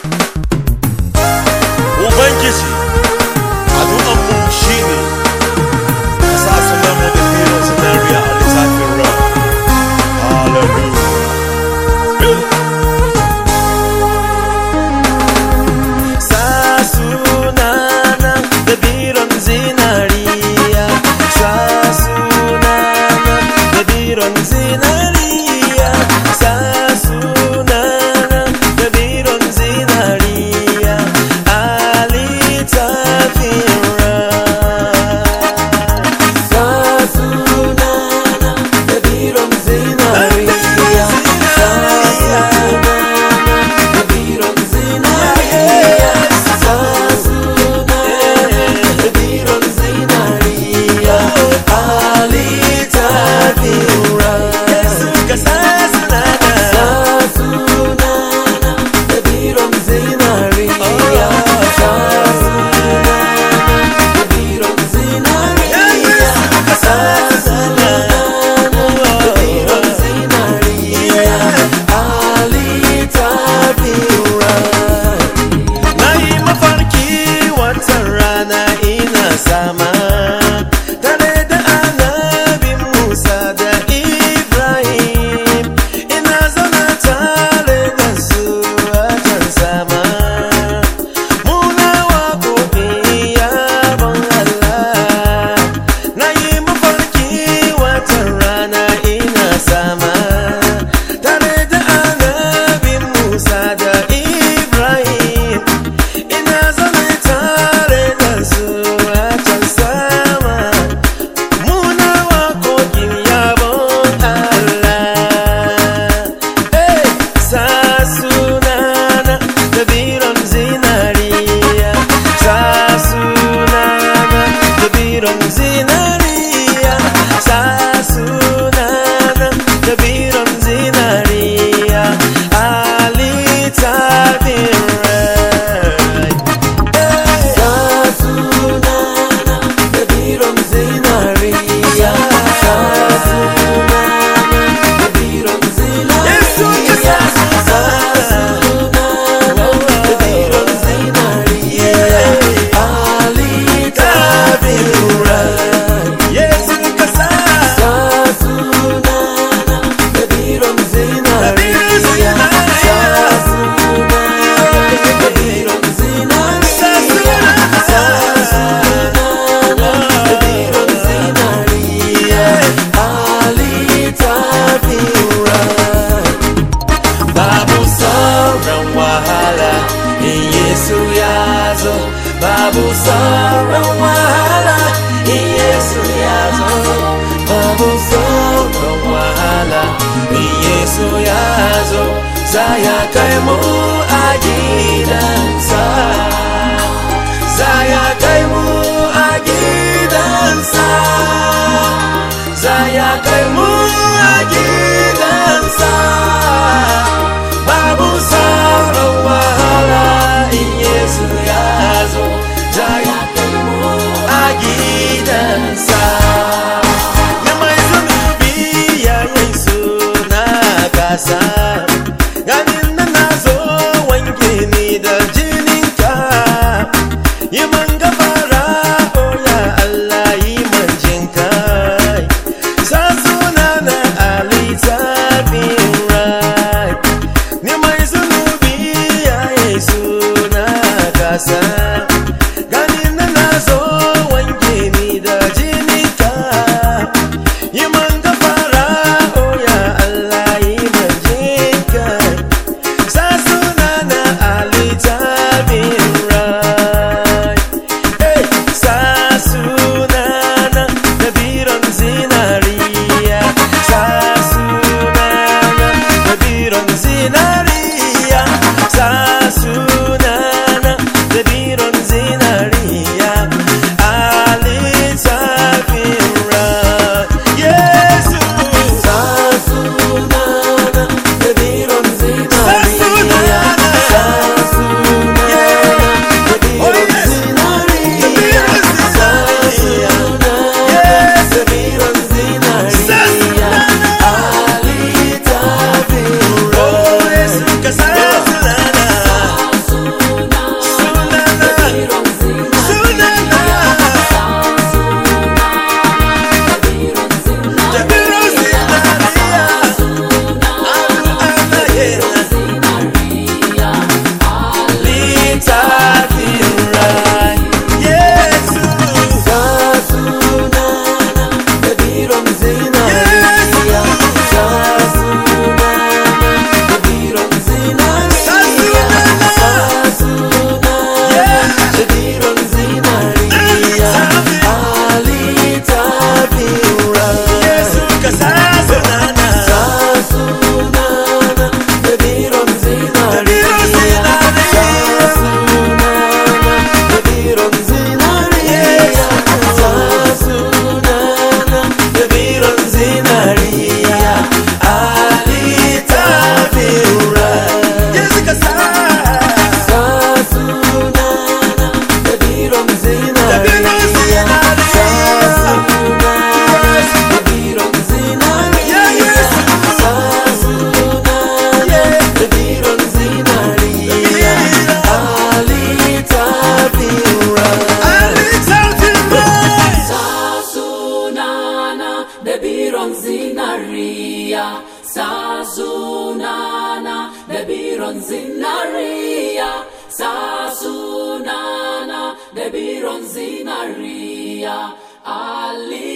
Ubangiji addu'anmu shine ka sa sunanmu da biyu zinariya a lissafin ran. Hallelujah. Sa sunana da biron zinariya, sa sunana da biron zinariya, sa sunana da biron zinariya, a littafin ran. Sa sunana da biron zinariya, sa sunana da biron zinariya, sa sunana da biron zinariya, a littafin ran. Yesu ka sa sunana, sa sunana da biron zinariya, sa sunana da biron zinariya, sa sunana da biron zinariya, a littafin ran. Na yi mafarki wata rana ina sama tare da annabin Musa da Ibrahim, ina zauna tare da su a can sama. Muna waƙoƙin yabon Allah. Na yi mafarki wata rana ina sama tare da annabin Musa da Ibrahim, ina zaune tare da su a can sama. Muna waƙoƙin yabon Allah. Sa sunana da biron zinariya, sa sunana da biron zinariya, sa sunana da biron zinariya, a littafin rai. Sa sunana da biron zinariya, sa sunana da biron zinariya, sa sunana da biron zinariya, a littafin rai. Yesu ka sa sunana da biron zinariya, sa sunana da biron zinariya, sa sunana da biron zinariya, a littafin rai. Babu sauran wahala in Yesu ya zo, babu sauran wahala in Yesu ya zo, babu sauran wahala in Yesu ya zo, za ya kai mu a gidansa, za ya kai mu a gidansa, za ya kai mu a gidansa. Babu sauran wahala in Yesu ya zo, za ya kai mu a gidansa. Ya mai zunubi yayin suna kasa, ganin nan na zo wanke ni da jininka. Yi man gafara, oh ya Allah, yi man jinkai. Sa suna sasunana debironzinaria ali